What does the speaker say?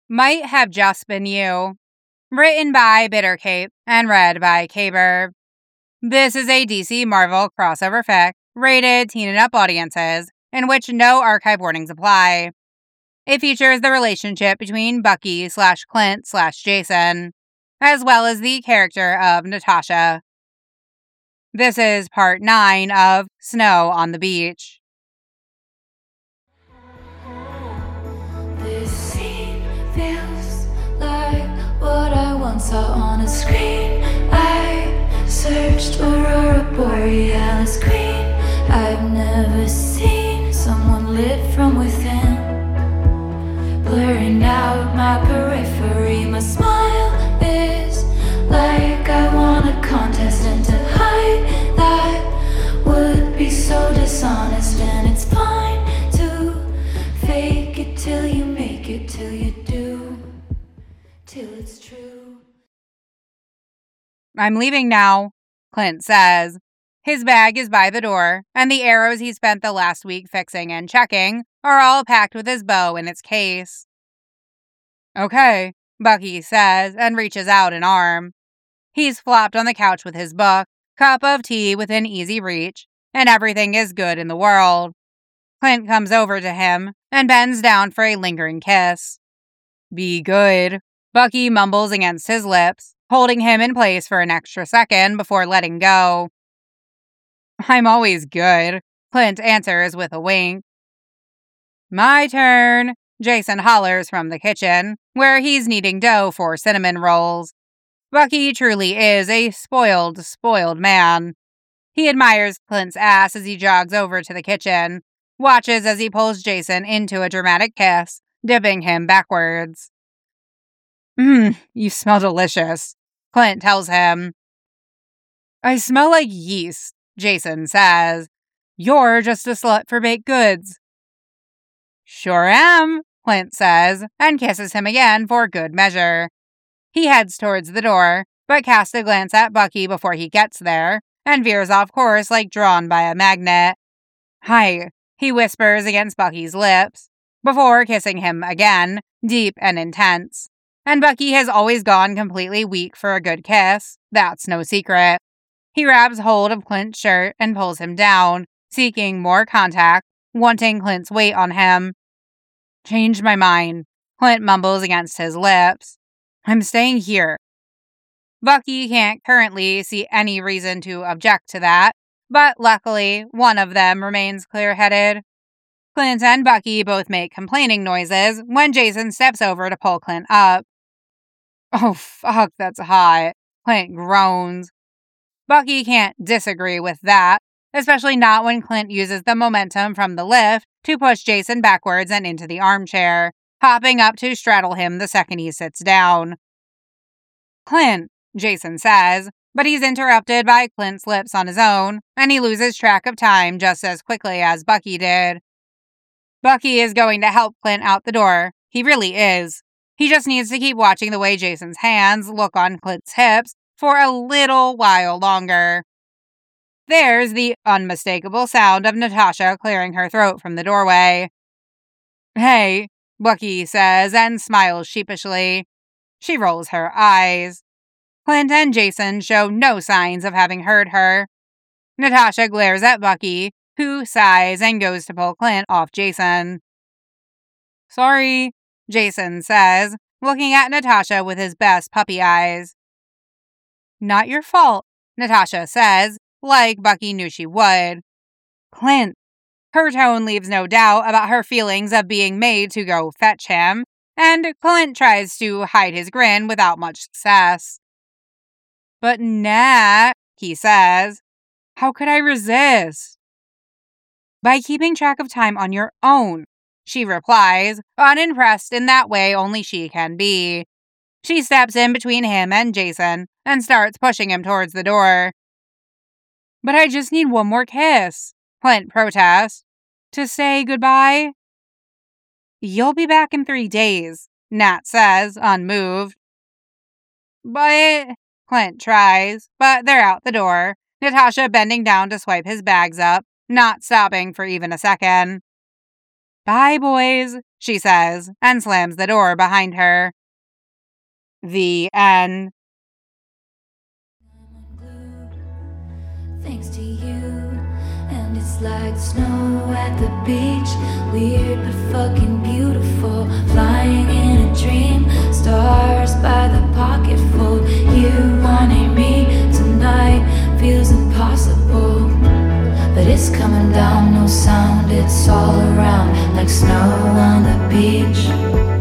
Might Have Just Been You. Written by Bittercape and read by Caber. This is a DC Marvel crossover fic rated teen and up audiences, in which no archive warnings apply. It features the relationship between Bucky/Clint/Jason, as well as the character of Natasha. This is part 9 of Snow on the Beach. This scene feels like what I once saw on a screen. I searched Aurora Borealis queen. I've never seen someone lit from within, blurring out my periphery. My smile is like I won a contest, and to hide that would be so dishonest. And it's fine to fake it till you make it, till you do, till it's true. I'm leaving now, Clint says. His bag is by the door, and the arrows he spent the last week fixing and checking are all packed with his bow in its case. Okay, Bucky says, and reaches out an arm. He's flopped on the couch with his book, cup of tea within easy reach, and everything is good in the world. Clint comes over to him and bends down for a lingering kiss. Be good, Bucky mumbles against his lips, holding him in place for an extra second before letting go. I'm always good, Clint answers with a wink. My turn, Jason hollers from the kitchen, where he's kneading dough for cinnamon rolls. Bucky truly is a spoiled man. He admires Clint's ass as he jogs over to the kitchen, watches as he pulls Jason into a dramatic kiss, dipping him backwards. You smell delicious, Clint tells him. I smell like yeast, Jason says. You're just a slut for baked goods. Sure am, Clint says, and kisses him again for good measure. He heads towards the door, but casts a glance at Bucky before he gets there, and veers off course like drawn by a magnet. Hi, he whispers against Bucky's lips, before kissing him again, deep and intense. And Bucky has always gone completely weak for a good kiss, that's no secret. He grabs hold of Clint's shirt and pulls him down, seeking more contact, wanting Clint's weight on him. Changed my mind, Clint mumbles against his lips. I'm staying here. Bucky can't currently see any reason to object to that, but luckily, one of them remains clear-headed. Clint and Bucky both make complaining noises when Jason steps over to pull Clint up. Oh, fuck, that's hot, Clint groans. Bucky can't disagree with that, especially not when Clint uses the momentum from the lift to push Jason backwards and into the armchair, hopping up to straddle him the second he sits down. Clint, Jason says, but he's interrupted by Clint's lips on his own, and he loses track of time just as quickly as Bucky did. Bucky is going to help Clint out the door. He really is. He just needs to keep watching the way Jason's hands look on Clint's hips for a little while longer. There's the unmistakable sound of Natasha clearing her throat from the doorway. Hey, Bucky says and smiles sheepishly. She rolls her eyes. Clint and Jason show no signs of having heard her. Natasha glares at Bucky, who sighs and goes to pull Clint off Jason. Sorry, Jason says, looking at Natasha with his best puppy eyes. Not your fault, Natasha says, like Bucky knew she would. Clint. Her tone leaves no doubt about her feelings of being made to go fetch him, and Clint tries to hide his grin without much success. But Nat, he says, how could I resist? By keeping track of time on your own, she replies, unimpressed in that way only she can be. She steps in between him and Jason and starts pushing him towards the door. But I just need one more kiss, Clint protests. To say goodbye? You'll be back in 3 days, Nat says, unmoved. But, Clint tries, but they're out the door, Natasha bending down to swipe his bags up, not stopping for even a second. Bye, boys, she says, and slams the door behind her. The end. Thanks to you, and it's like snow at the beach. Weird but fucking beautiful, flying in a dream. Stars by the pocketful. You wanting me tonight feels impossible, but it's coming down, no sound, it's all around like snow on the beach.